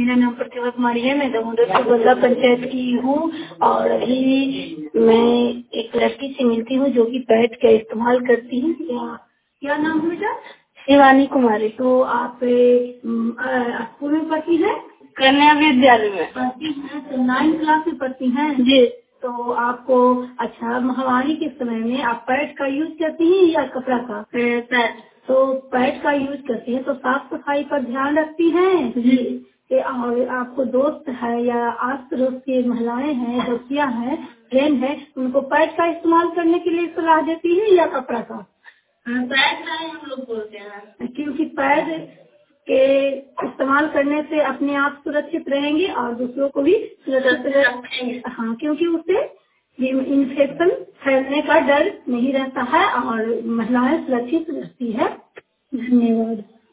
मेरा नाम प्रतिभा कुमारी है। मैं दामोदर बल्ला पंचायत की हूँ और अभी मैं एक लड़की से मिलती हूँ जो कि पैड का इस्तेमाल करती है। क्या नाम है बेटा? शिवानी कुमारी। तो आप स्कूल में पढ़ती है? कन्या विद्यालय में पढ़ती हैं। तो 9th क्लास में पढ़ती हैं जी। तो आपको अच्छा महामारी के समय में आप पैड का यूज करती हैं या कपड़ा का? पैड। तो पैड का यूज करती हैं तो साफ सफाई पर ध्यान रखती हैं जी। और आपको दोस्त है या आस पड़ोस की महिलाएं हैं, बच्चियां हैं, फ्रेंड है, उनको पैड का इस्तेमाल करने के लिए सलाह देती है या कपड़ा का? पैड का हम लोग बोलते हैं क्योंकि पैड के इस्तेमाल करने से अपने आप सुरक्षित रहेंगे और दूसरों को भी सुरक्षित रखेंगे। हाँ, क्योंकि उससे इन्फेक्शन फैलने का डर नहीं रहता है और महिलाएं सुरक्षित रहती है। धन्यवाद।